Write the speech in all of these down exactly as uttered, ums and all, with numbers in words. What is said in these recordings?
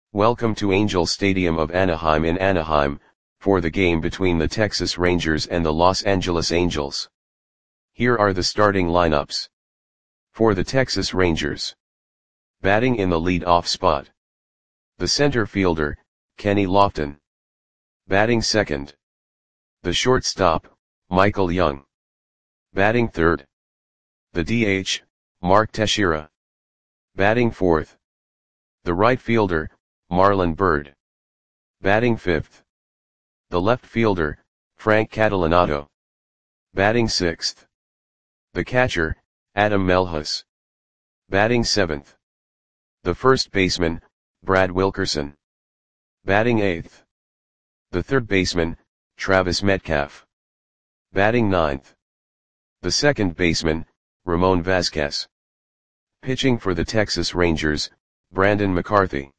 Welcome to Angel Stadium of Anaheim in Anaheim, for the game between the Texas Rangers and the Los Angeles Angels. Here are the starting lineups. For the Texas Rangers. Batting in the lead-off spot. The center fielder, Kenny Lofton. Batting second. The shortstop, Michael Young. Batting third. The D H, Mark Teixeira. Batting fourth. The right fielder, Marlon Byrd. Batting fifth. The left fielder, Frank Catalanotto. Batting sixth. The catcher, Adam Melhus. Batting seventh. The first baseman, Brad Wilkerson. Batting eighth. The third baseman, Travis Metcalf. Batting ninth. The second baseman, Ramon Vasquez. Pitching for the Texas Rangers, Brandon McCarthy.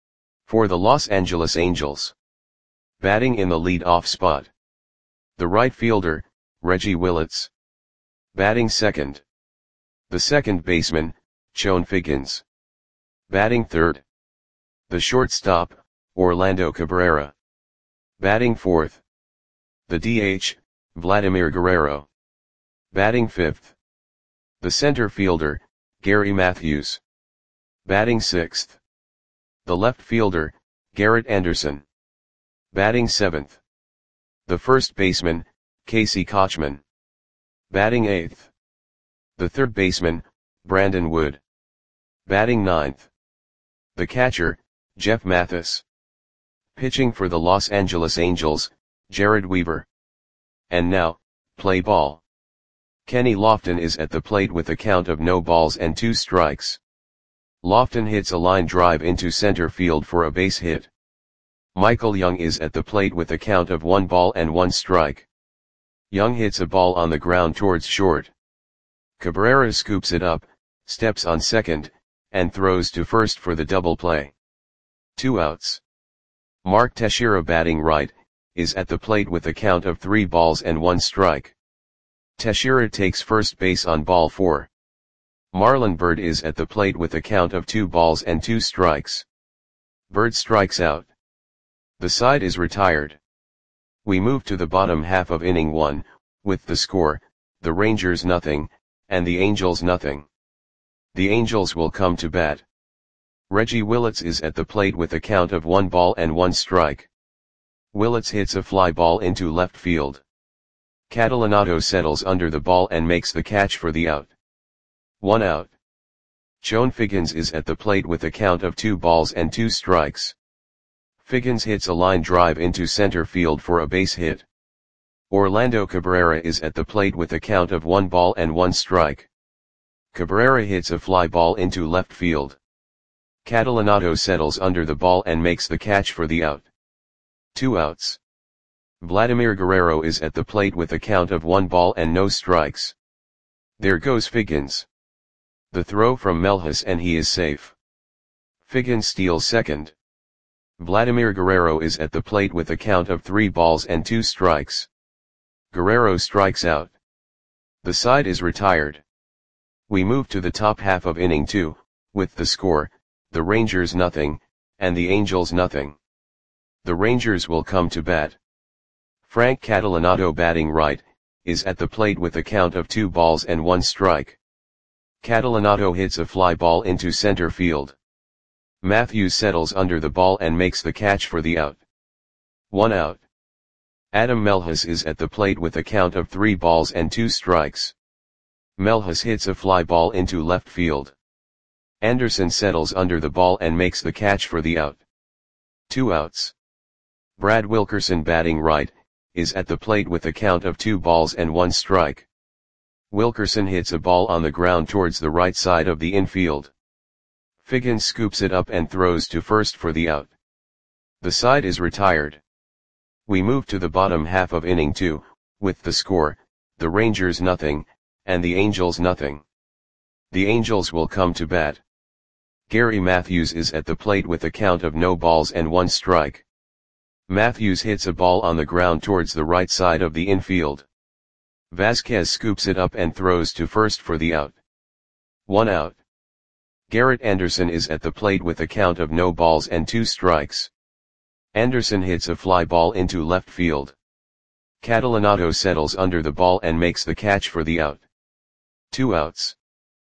For the Los Angeles Angels. Batting in the lead-off spot. The right fielder, Reggie Willits. Batting second. The second baseman, Chone Figgins. Batting third. The shortstop, Orlando Cabrera. Batting fourth. The D H, Vladimir Guerrero. Batting fifth. The center fielder, Gary Matthews. Batting sixth. The left fielder, Garrett Anderson. Batting seventh. The first baseman, Casey Kochman. Batting eighth. The third baseman, Brandon Wood. Batting ninth. The catcher, Jeff Mathis. Pitching for the Los Angeles Angels, Jared Weaver. And now, play ball. Kenny Lofton is at the plate with a count of no balls and two strikes. Lofton hits a line drive into center field for a base hit. Michael Young is at the plate with a count of one ball and one strike. Young hits a ball on the ground towards short. Cabrera scoops it up, steps on second, and throws to first for the double play. Two outs. Mark Teixeira, batting right, is at the plate with a count of three balls and one strike. Teixeira takes first base on ball four. Marlon Byrd is at the plate with a count of two balls and two strikes. Byrd strikes out. The side is retired. We move to the bottom half of inning one, with the score, the Rangers nothing, and the Angels nothing. The Angels will come to bat. Reggie Willits is at the plate with a count of one ball and one strike. Willits hits a fly ball into left field. Catalanotto settles under the ball and makes the catch for the out. One out. Chone Figgins is at the plate with a count of two balls and two strikes. Figgins hits a line drive into center field for a base hit. Orlando Cabrera is at the plate with a count of one ball and one strike. Cabrera hits a fly ball into left field. Catalanotto settles under the ball and makes the catch for the out. Two outs. Vladimir Guerrero is at the plate with a count of one ball and no strikes. There goes Figgins. The throw from Melhus and he is safe. Figgins steals second. Vladimir Guerrero is at the plate with a count of three balls and two strikes. Guerrero strikes out. The side is retired. We move to the top half of inning two, with the score, the Rangers nothing, and the Angels nothing. The Rangers will come to bat. Frank Catalanotto, batting right, is at the plate with a count of two balls and one strike. Catalanotto hits a fly ball into center field. Matthews settles under the ball and makes the catch for the out. One out. Adam Melhus is at the plate with a count of three balls and two strikes. Melhus hits a fly ball into left field. Anderson settles under the ball and makes the catch for the out. Two outs. Brad Wilkerson, batting right, is at the plate with a count of two balls and one strike. Wilkerson hits a ball on the ground towards the right side of the infield. Figgins scoops it up and throws to first for the out. The side is retired. We move to the bottom half of inning two, with the score, the Rangers nothing, and the Angels nothing. The Angels will come to bat. Gary Matthews is at the plate with a count of no balls and one strike. Matthews hits a ball on the ground towards the right side of the infield. Vasquez scoops it up and throws to first for the out. One out. Garrett Anderson is at the plate with a count of no balls and two strikes. Anderson hits a fly ball into left field. Catalanato settles under the ball and makes the catch for the out. Two outs.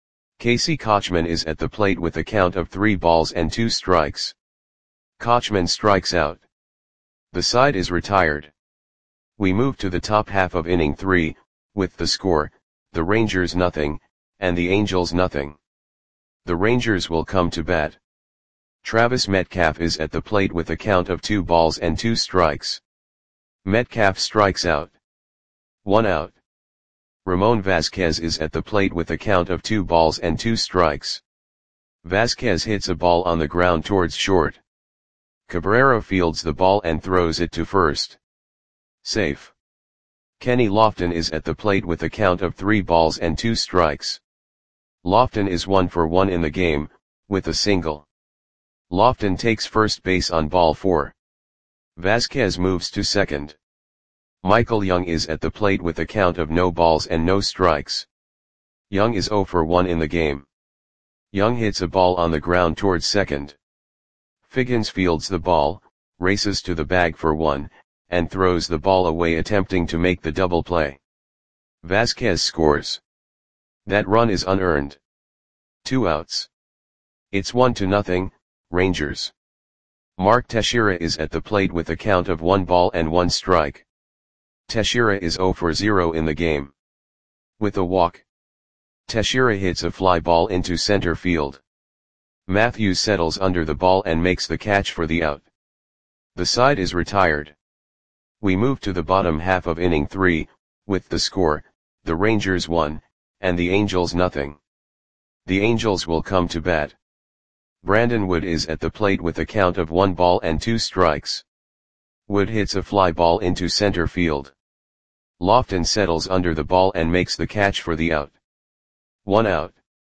Casey Kochman is at the plate with a count of three balls and two strikes. Kochman strikes out. The side is retired. We move to the top half of inning three, with the score, the Rangers nothing, and the Angels nothing. The Rangers will come to bat. Travis Metcalf is at the plate with a count of two balls and two strikes. Metcalf strikes out. One out. Ramon Vasquez is at the plate with a count of two balls and two strikes. Vasquez hits a ball on the ground towards short. Cabrera fields the ball and throws it to first. Safe. Kenny Lofton is at the plate with a count of three balls and two strikes. Lofton is one for one in the game, with a single. Lofton takes first base on ball four. Vasquez moves to second. Michael Young is at the plate with a count of no balls and no strikes. Young is zero for one in the game. Young hits a ball on the ground towards second. Figgins fields the ball, races to the bag for one, and throws the ball away attempting to make the double play. Vasquez scores. That run is unearned. Two outs. It's one to nothing, Rangers. Mark Teixeira is at the plate with a count of one ball and one strike. Teixeira is zero for zero in the game. With a walk, Teixeira hits a fly ball into center field. Matthews settles under the ball and makes the catch for the out. The side is retired. We move to the bottom half of inning three, with the score, the Rangers one, and the Angels nothing. The Angels will come to bat. Brandon Wood is at the plate with a count of one ball and two strikes. Wood hits a fly ball into center field. Lofton settles under the ball and makes the catch for the out. One out.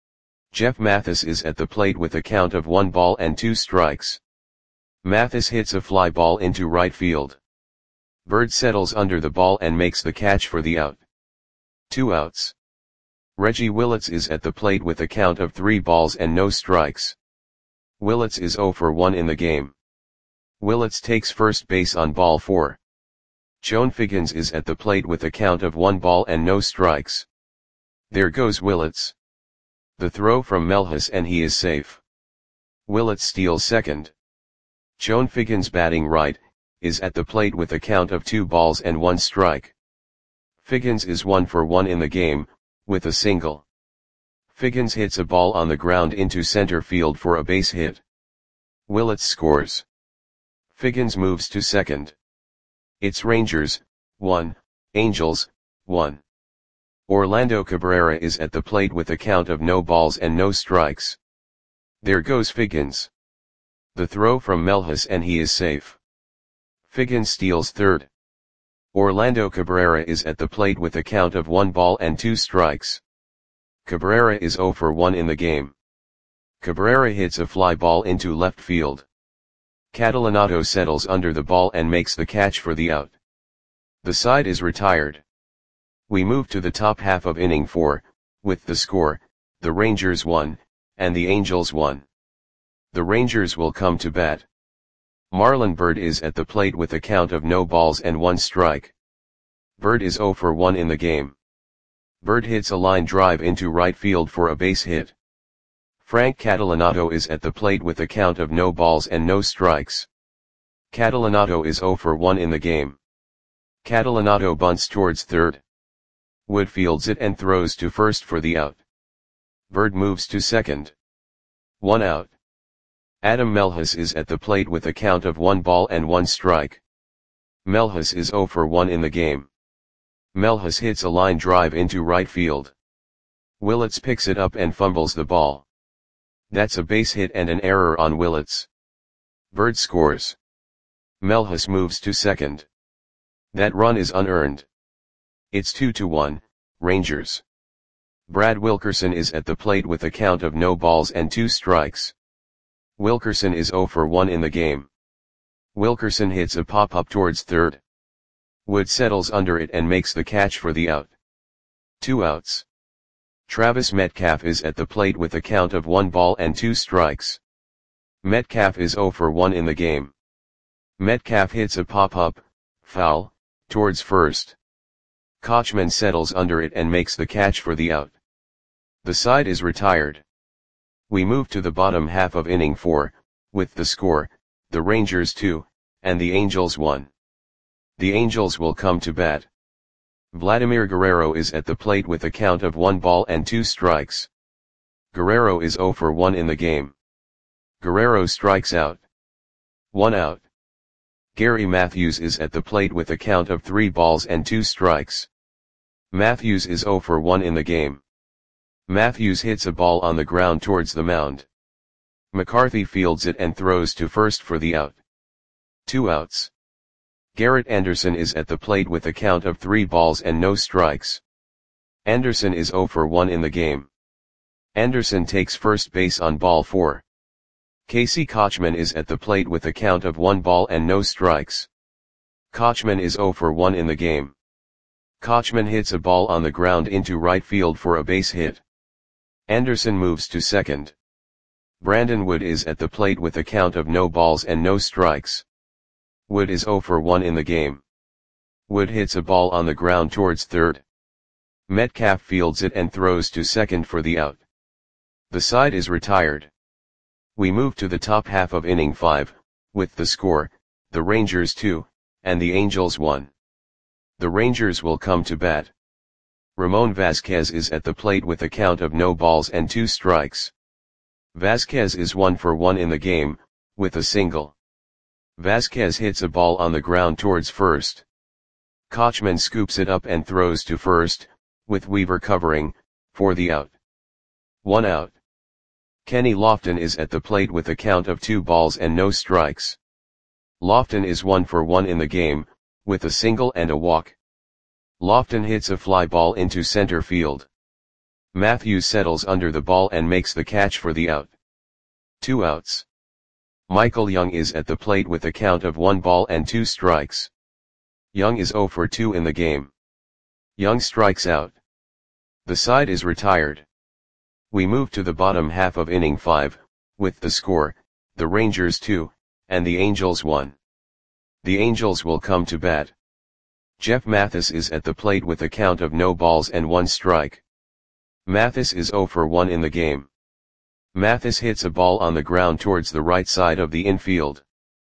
Jeff Mathis is at the plate with a count of one ball and two strikes. Mathis hits a fly ball into right field. Bird settles under the ball and makes the catch for the out. Two outs. Reggie Willits is at the plate with a count of three balls and no strikes. Willits is zero for one in the game. Willits takes first base on ball four. Joan Figgins is at the plate with a count of one ball and no strikes. There goes Willits. The throw from Melhus and he is safe. Willits steals second. Joan Figgins batting right, is at the plate with a count of two balls and one strike. Figgins is one for one in the game, with a single. Figgins hits a ball on the ground into center field for a base hit. Willits scores. Figgins moves to second. It's Rangers, one, Angels, one. Orlando Cabrera is at the plate with a count of no balls and no strikes. There goes Figgins. The throw from Melhus and he is safe. Figgins steals third. Orlando Cabrera is at the plate with a count of one ball and two strikes. Cabrera is zero for one in the game. Cabrera hits a fly ball into left field. Catalanato settles under the ball and makes the catch for the out. The side is retired. We move to the top half of inning four, with the score, the Rangers one, and the Angels one. The Rangers will come to bat. Marlon Byrd is at the plate with a count of no balls and one strike. Byrd is zero for one in the game. Byrd hits a line drive into right field for a base hit. Frank Catalanato is at the plate with a count of no balls and no strikes. Catalanato is zero for one in the game. Catalanato bunts towards third. Wood fields it and throws to first for the out. Byrd moves to second. One out. Adam Melhus is at the plate with a count of one ball and one strike. Melhus is zero for one in the game. Melhus hits a line drive into right field. Willits picks it up and fumbles the ball. That's a base hit and an error on Willits. Byrd scores. Melhus moves to second. That run is unearned. It's two to one, Rangers. Brad Wilkerson is at the plate with a count of no balls and two strikes. Wilkerson is zero for one in the game. Wilkerson hits a pop-up towards third. Wood settles under it and makes the catch for the out. Two outs. Travis Metcalf is at the plate with a count of one ball and two strikes. Metcalf is zero for one in the game. Metcalf hits a pop-up, foul, towards first. Kochman settles under it and makes the catch for the out. The side is retired. We move to the bottom half of inning four, with the score, the Rangers two, and the Angels one. The Angels will come to bat. Vladimir Guerrero is at the plate with a count of one ball and two strikes. Guerrero is zero for one in the game. Guerrero strikes out. One out. Gary Matthews is at the plate with a count of three balls and two strikes. Matthews is zero for one in the game. Matthews hits a ball on the ground towards the mound. McCarthy fields it and throws to first for the out. Two outs. Garrett Anderson is at the plate with a count of three balls and no strikes. Anderson is zero for one in the game. Anderson takes first base on ball four. Casey Kochman is at the plate with a count of one ball and no strikes. Kochman is zero for one in the game. Kochman hits a ball on the ground into right field for a base hit. Anderson moves to second. Brandon Wood is at the plate with a count of no balls and no strikes. Wood is zero for one in the game. Wood hits a ball on the ground towards third. Metcalf fields it and throws to second for the out. The side is retired. We move to the top half of inning five, with the score, the Rangers two, and the Angels one. The Rangers will come to bat. Ramon Vasquez is at the plate with a count of no balls and two strikes. Vasquez is one for one in the game, with a single. Vasquez hits a ball on the ground towards first. Kochman scoops it up and throws to first, with Weaver covering, for the out. One out. Kenny Lofton is at the plate with a count of two balls and no strikes. Lofton is one for one in the game, with a single and a walk. Lofton hits a fly ball into center field. Matthews settles under the ball and makes the catch for the out. Two outs. Michael Young is at the plate with a count of one ball and two strikes. Young is zero for two in the game. Young strikes out. The side is retired. We move to the bottom half of inning five, with the score, the Rangers two, and the Angels one. The Angels will come to bat. Jeff Mathis is at the plate with a count of no balls and one strike. Mathis is zero for one in the game. Mathis hits a ball on the ground towards the right side of the infield.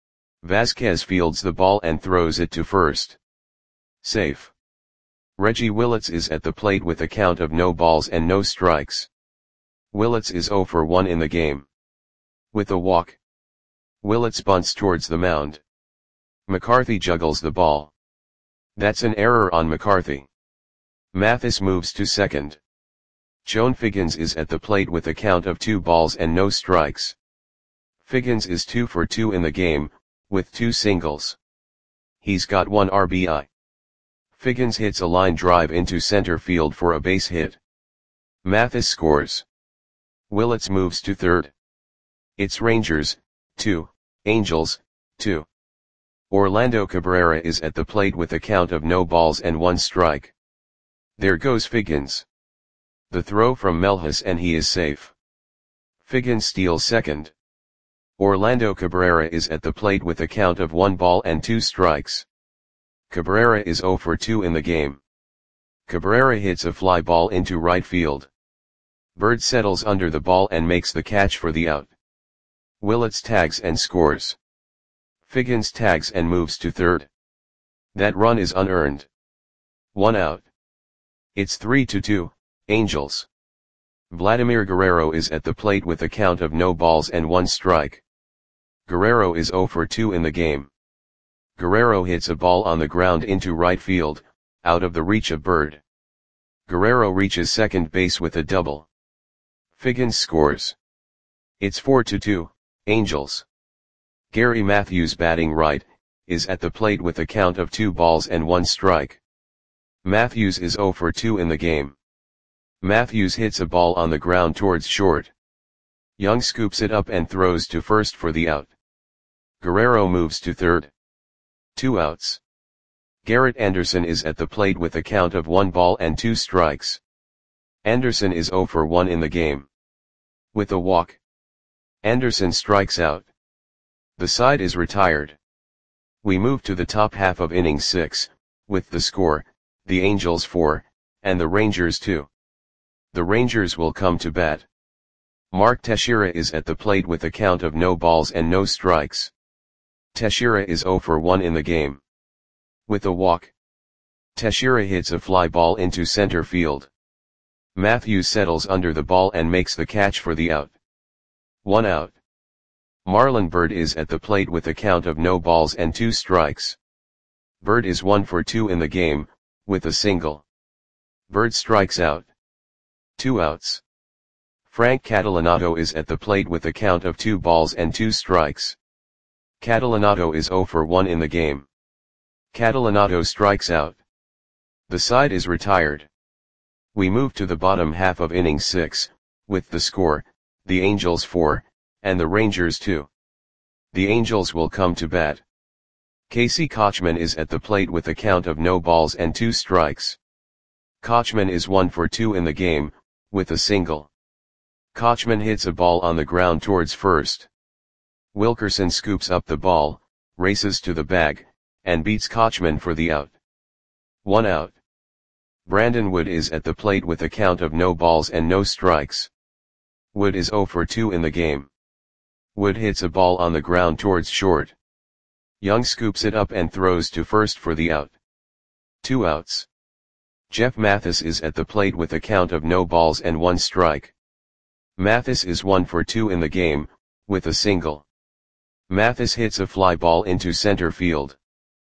Vasquez fields the ball and throws it to first. Safe. Reggie Willits is at the plate with a count of no balls and no strikes. Willits is zero for one in the game. With a walk. Willits bunts towards the mound. McCarthy juggles the ball. That's an error on McCarthy. Mathis moves to second. Joan Figgins is at the plate with a count of two balls and no strikes. Figgins is two for two in the game, with two singles. He's got one R B I. Figgins hits a line drive into center field for a base hit. Mathis scores. Willits moves to third. It's Rangers, two, Angels, two. Orlando Cabrera is at the plate with a count of no balls and one strike. There goes Figgins. The throw from Melhus and he is safe. Figgins steals second. Orlando Cabrera is at the plate with a count of one ball and two strikes. Cabrera is zero for two in the game. Cabrera hits a fly ball into right field. Bird settles under the ball and makes the catch for the out. Willits tags and scores. Figgins tags and moves to third. That run is unearned. One out. It's three to two, Angels. Vladimir Guerrero is at the plate with a count of no balls and one strike. Guerrero is zero for two in the game. Guerrero hits a ball on the ground into right field, out of the reach of Bird. Guerrero reaches second base with a double. Figgins scores. It's four to two, Angels. Gary Matthews, batting right, is at the plate with a count of two balls and one strike. Matthews is zero for two in the game. Matthews hits a ball on the ground towards short. Young scoops it up and throws to first for the out. Guerrero moves to third. Two outs. Garrett Anderson is at the plate with a count of one ball and two strikes. Anderson is zero for one in the game. With a walk, Anderson strikes out. The side is retired. We move to the top half of inning six, with the score, the Angels four, and the Rangers two. The Rangers will come to bat. Mark Teixeira is at the plate with a count of no balls and no strikes. Teixeira is zero for one in the game. With a walk, Teixeira hits a fly ball into center field. Matthews settles under the ball and makes the catch for the out. One out. Marlon Byrd is at the plate with a count of no balls and two strikes. Byrd is one for two in the game, with a single. Byrd strikes out. Two outs. Frank Catalanotto is at the plate with a count of two balls and two strikes. Catalanotto is zero for one in the game. Catalanotto strikes out. The side is retired. We move to the bottom half of inning six, with the score, the Angels four, and the Rangers two. The Angels will come to bat. Casey Kotchman is at the plate with a count of no balls and two strikes. Kotchman is one for two in the game, with a single. Kotchman hits a ball on the ground towards first. Wilkerson scoops up the ball, races to the bag, and beats Kotchman for the out. One out. Brandon Wood is at the plate with a count of no balls and no strikes. Wood is zero for two in the game. Wood hits a ball on the ground towards short. Young scoops it up and throws to first for the out. Two outs. Jeff Mathis is at the plate with a count of no balls and one strike. Mathis is one for two in the game, with a single. Mathis hits a fly ball into center field.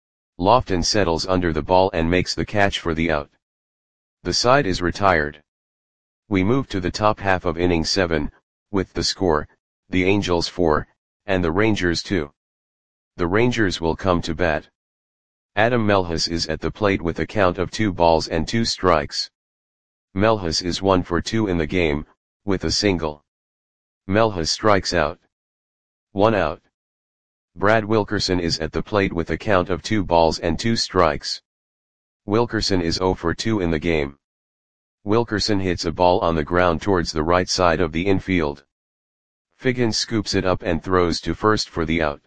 Lofton settles under the ball and makes the catch for the out. The side is retired. We move to the top half of inning seven, with the score, the Angels four, and the Rangers two. The Rangers will come to bat. Adam Melhus is at the plate with a count of two balls and two strikes. Melhus is one for two in the game, with a single. Melhus strikes out. One out. Brad Wilkerson is at the plate with a count of two balls and two strikes. Wilkerson is zero for two in the game. Wilkerson hits a ball on the ground towards the right side of the infield. Figgins scoops it up and throws to first for the out.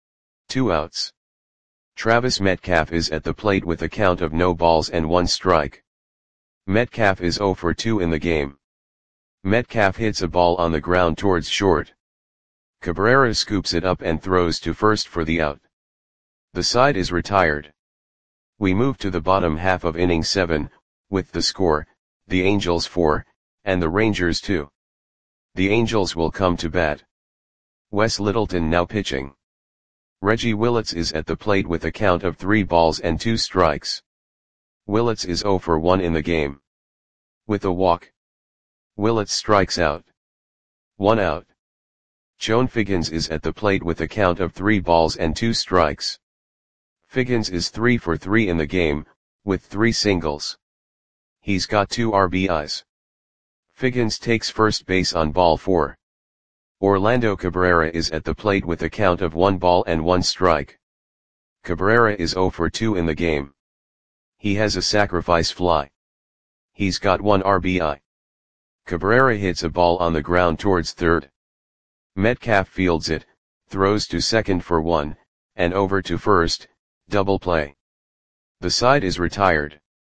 Two outs. Travis Metcalf is at the plate with a count of no balls and one strike. Metcalf is zero for two in the game. Metcalf hits a ball on the ground towards short. Cabrera scoops it up and throws to first for the out. The side is retired. We move to the bottom half of inning seven, with the score, the Angels four, and the Rangers two. The Angels will come to bat. Wes Littleton now pitching. Reggie Willits is at the plate with a count of three balls and two strikes. Willits is zero for one in the game. With a walk, Willits strikes out. One out. Joan Figgins is at the plate with a count of three balls and two strikes. Figgins is three for three in the game, with three singles. He's got two R B Is. Figgins takes first base on ball four. Orlando Cabrera is at the plate with a count of one ball and one strike. Cabrera is zero for two in the game. He has a sacrifice fly. He's got one R B I. Cabrera hits a ball on the ground towards third. Metcalf fields it, throws to second for one, and over to first, double play. The side is retired.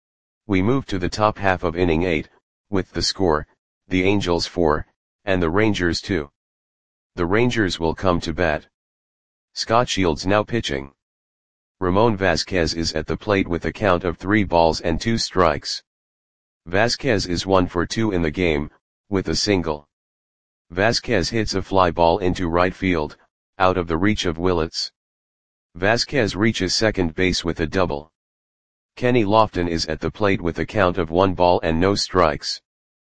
We move to the top half of inning eight, with the score, the Angels four, and the Rangers two. The Rangers will come to bat. Scott Shields now pitching. Ramon Vasquez is at the plate with a count of three balls and two strikes. Vasquez is one for two in the game, with a single. Vasquez hits a fly ball into right field, out of the reach of Willits. Vasquez reaches second base with a double. Kenny Lofton is at the plate with a count of one ball and no strikes.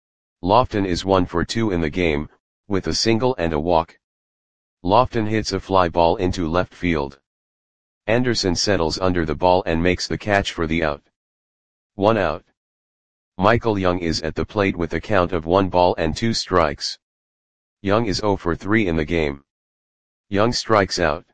Lofton is one for two in the game, with a single and a walk. Lofton hits a fly ball into left field. Anderson settles under the ball and makes the catch for the out. One out. Michael Young is at the plate with a count of one ball and two strikes. Young is zero for three in the game. Young strikes out.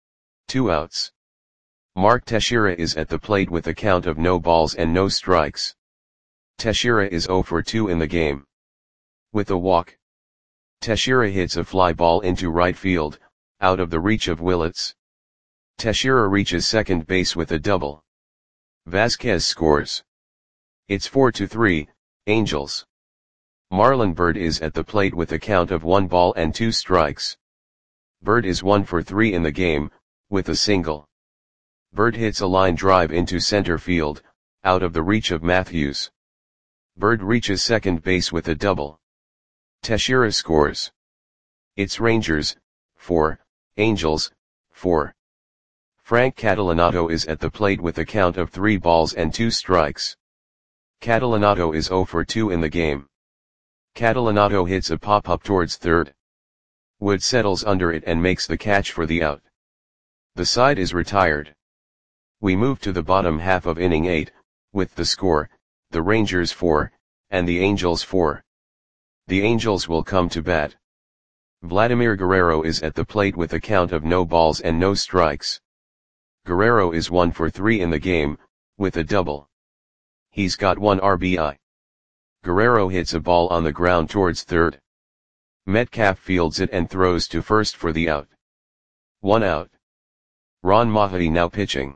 Two outs. Mark Teixeira is at the plate with a count of no balls and no strikes. Teixeira is zero for two in the game. With a walk, Teixeira hits a fly ball into right field, out of the reach of Willits. Teixeira reaches second base with a double. Vasquez scores. It's four to three, Angels. Marlon Byrd is at the plate with a count of one ball and two strikes. Byrd is one for three in the game, with a single. Byrd hits a line drive into center field, out of the reach of Matthews. Byrd reaches second base with a double. Teixeira scores. It's Rangers, four, Angels, four. Frank Catalanotto is at the plate with a count of three balls and two strikes. Catalanotto is zero for two in the game. Catalanotto hits a pop-up towards third. Wood settles under it and makes the catch for the out. The side is retired. We move to the bottom half of inning eight, with the score, the Rangers four, and the Angels four. The Angels will come to bat. Vladimir Guerrero is at the plate with a count of no balls and no strikes. Guerrero is one for three in the game, with a double. He's got one R B I. Guerrero hits a ball on the ground towards third. Metcalf fields it and throws to first for the out. One out. Ron Mahaty now pitching.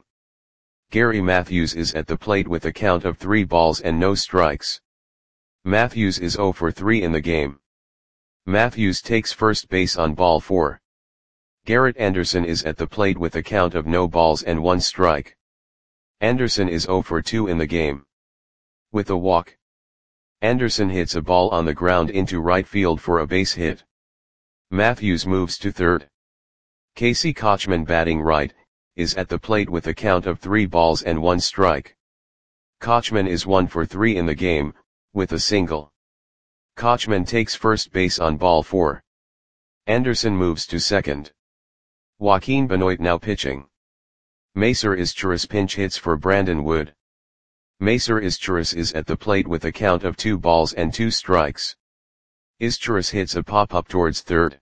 Gary Matthews is at the plate with a count of three balls and no strikes. Matthews is zero for three in the game. Matthews takes first base on ball four. Garrett Anderson is at the plate with a count of no balls and one strike. Anderson is zero for two in the game. With a walk, Anderson hits a ball on the ground into right field for a base hit. Matthews moves to third. Casey Kochman, batting right, is at the plate with a count of three balls and one strike. Kochman is one for three in the game, with a single. Kochman takes first base on ball four. Anderson moves to second. Joaquin Benoit now pitching. Macer Izturis pinch hits for Brandon Wood. Macer Izturis is at the plate with a count of two balls and two strikes. Izturis hits a pop-up towards third.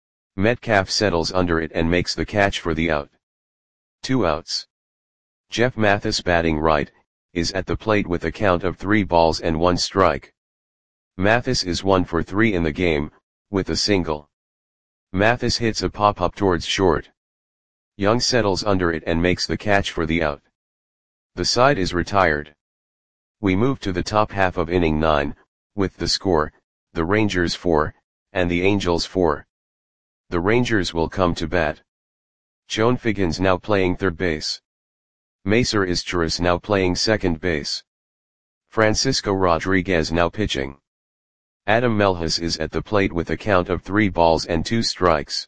Metcalf settles under it and makes the catch for the out. Two outs. Jeff Mathis, batting right, is at the plate with a count of three balls and one strike. Mathis is one for three in the game, with a single. Mathis hits a pop-up towards short. Young settles under it and makes the catch for the out. The side is retired. We move to the top half of inning nine, with the score, the Rangers four, and the Angels four. The Rangers will come to bat. Joan Figgins now playing third base. Macer Izturis now playing second base. Francisco Rodriguez now pitching. Adam Melhus is at the plate with a count of three balls and two strikes.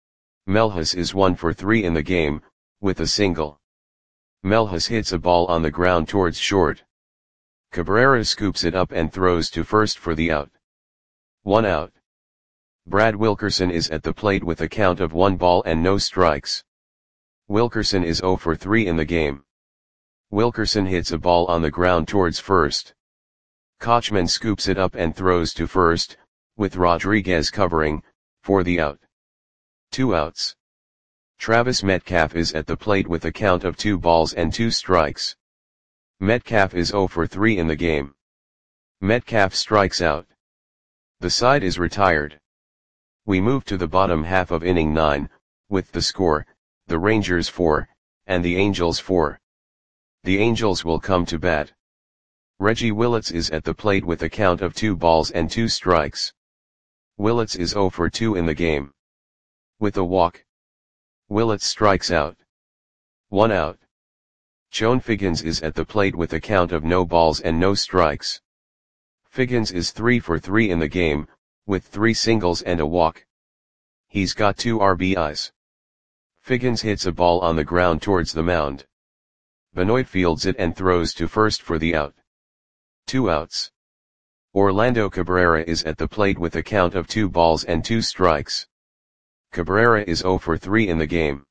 Melhus is one for three in the game, with a single. Melhus hits a ball on the ground towards short. Cabrera scoops it up and throws to first for the out. One out. Brad Wilkerson is at the plate with a count of one ball and no strikes. Wilkerson is zero for three in the game. Wilkerson hits a ball on the ground towards first. Kochman scoops it up and throws to first, with Rodriguez covering, for the out. Two outs. Travis Metcalf is at the plate with a count of two balls and two strikes. Metcalf is zero for three in the game. Metcalf strikes out. The side is retired. We move to the bottom half of inning nine, with the score, the Rangers four, and the Angels four. The Angels will come to bat. Reggie Willits is at the plate with a count of two balls and two strikes. Willits is zero for two in the game. With a walk, Willits strikes out. One out. Joan Figgins is at the plate with a count of no balls and no strikes. Figgins is three for three in the game, with three singles and a walk. He's got two R B Is. Figgins hits a ball on the ground towards the mound. Benoit fields it and throws to first for the out. Two outs. Orlando Cabrera is at the plate with a count of two balls and two strikes. Cabrera is zero for three in the game.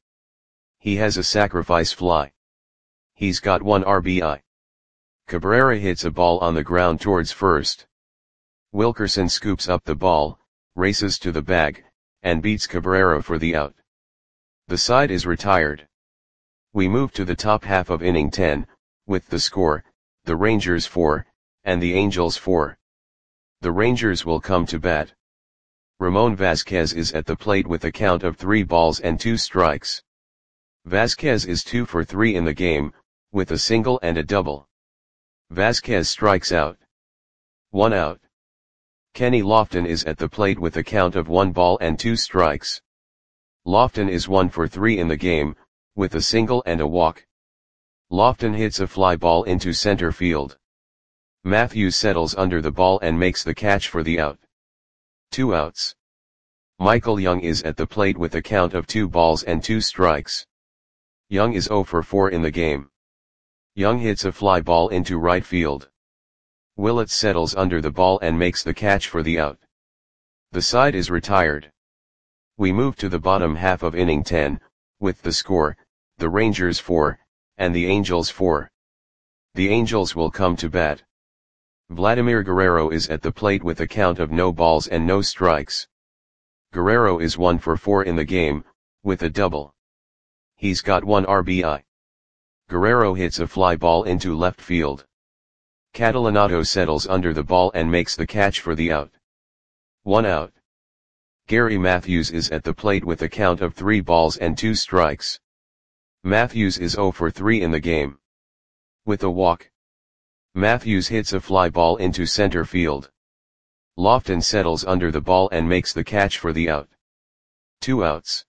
He has a sacrifice fly. He's got one R B I. Cabrera hits a ball on the ground towards first. Wilkerson scoops up the ball, races to the bag, and beats Cabrera for the out. The side is retired. We move to the top half of inning ten, with the score, the Rangers four, and the Angels four. The Rangers will come to bat. Ramon Vasquez is at the plate with a count of three balls and two strikes. Vasquez is two for three in the game, with a single and a double. Vasquez strikes out. One out. Kenny Lofton is at the plate with a count of one ball and two strikes. Lofton is one for three in the game, with a single and a walk. Lofton hits a fly ball into center field. Matthews settles under the ball and makes the catch for the out. Two outs. Michael Young is at the plate with a count of two balls and two strikes. Young is zero for four in the game. Young hits a fly ball into right field. Willits settles under the ball and makes the catch for the out. The side is retired. We move to the bottom half of inning ten, with the score, the Rangers four, and the Angels four. The Angels will come to bat. Vladimir Guerrero is at the plate with a count of no balls and no strikes. Guerrero is one for four in the game, with a double. He's got one R B I. Guerrero hits a fly ball into left field. Catalanotto settles under the ball and makes the catch for the out. One out. Gary Matthews is at the plate with a count of three balls and two strikes. Matthews is zero for three in the game. With a walk. Matthews hits a fly ball into center field. Lofton settles under the ball and makes the catch for the out. Two outs.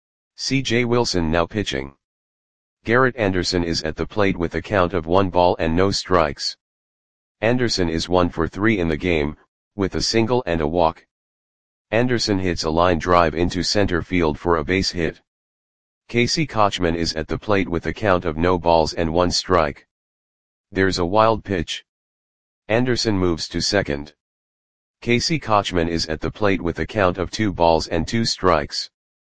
C J Wilson now pitching. Garrett Anderson is at the plate with a count of one ball and no strikes. Anderson is one for three in the game, with a single and a walk. Anderson hits a line drive into center field for a base hit. Casey Kochman is at the plate with a count of no balls and one strike. There's a wild pitch. Anderson moves to second. Casey Kochman is at the plate with a count of two balls and two strikes.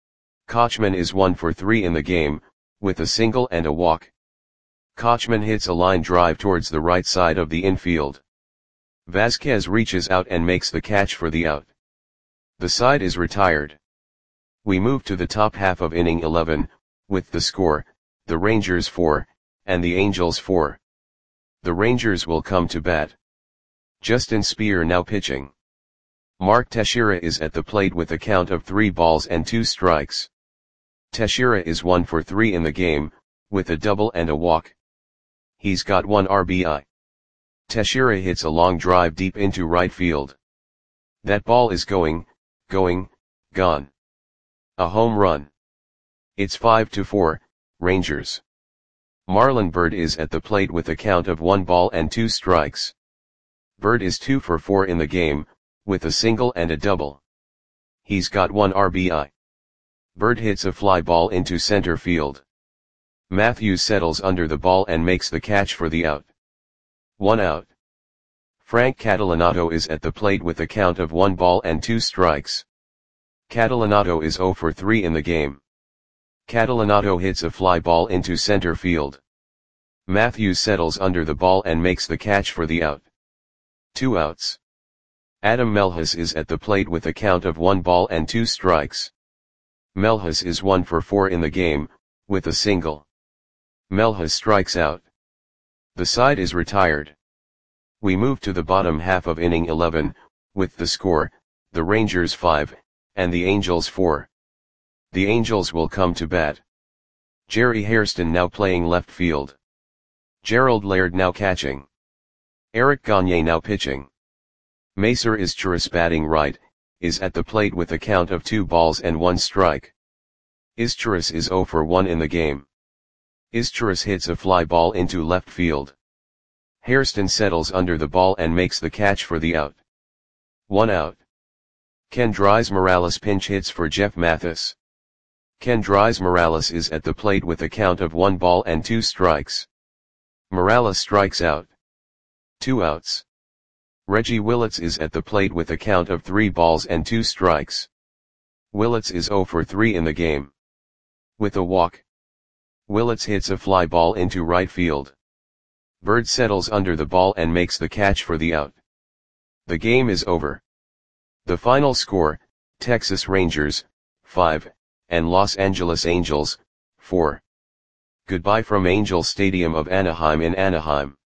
Kochman is one for three in the game, with a single and a walk. Kochman hits a line drive towards the right side of the infield. Vasquez reaches out and makes the catch for the out. The side is retired. We move to the top half of inning eleven, with the score, the Rangers four, and the Angels four. The Rangers will come to bat. Justin Speer now pitching. Mark Teixeira is at the plate with a count of three balls and two strikes. Teixeira is one for three in the game, with a double and a walk. He's got one R B I. Teixeira hits a long drive deep into right field. That ball is going, going, gone. A home run. It's five to four, Rangers. Marlon Byrd is at the plate with a count of one ball and two strikes. Byrd is two for four in the game, with a single and a double. He's got one R B I. Byrd hits a fly ball into center field. Matthews settles under the ball and makes the catch for the out. One out. Frank Catalanotto is at the plate with a count of one ball and two strikes. Catalanotto is zero for three in the game. Catalanotto hits a fly ball into center field. Matthews settles under the ball and makes the catch for the out. Two outs. Adam Melhus is at the plate with a count of one ball and two strikes. Melhus is one for four in the game, with a single. Melhus strikes out. The side is retired. We move to the bottom half of inning eleven, with the score, the Rangers five, and the Angels four. The Angels will come to bat. Jerry Hairston now playing left field. Gerald Laird now catching. Eric Gagne now pitching. Macer Izturis batting right, is at the plate with a count of two balls and one strike. Izturis is zero for one in the game. Izturis hits a fly ball into left field. Hairston settles under the ball and makes the catch for the out. One out. Kendrys Morales pinch hits for Jeff Mathis. Kendrys Morales is at the plate with a count of one ball and two strikes. Morales strikes out. Two outs. Reggie Willits is at the plate with a count of three balls and two strikes. Willits is zero for three in the game. With a walk. Willits hits a fly ball into right field. Byrd settles under the ball and makes the catch for the out. The game is over. The final score, Texas Rangers, five, and Los Angeles Angels, four. Goodbye from Angel Stadium of Anaheim in Anaheim.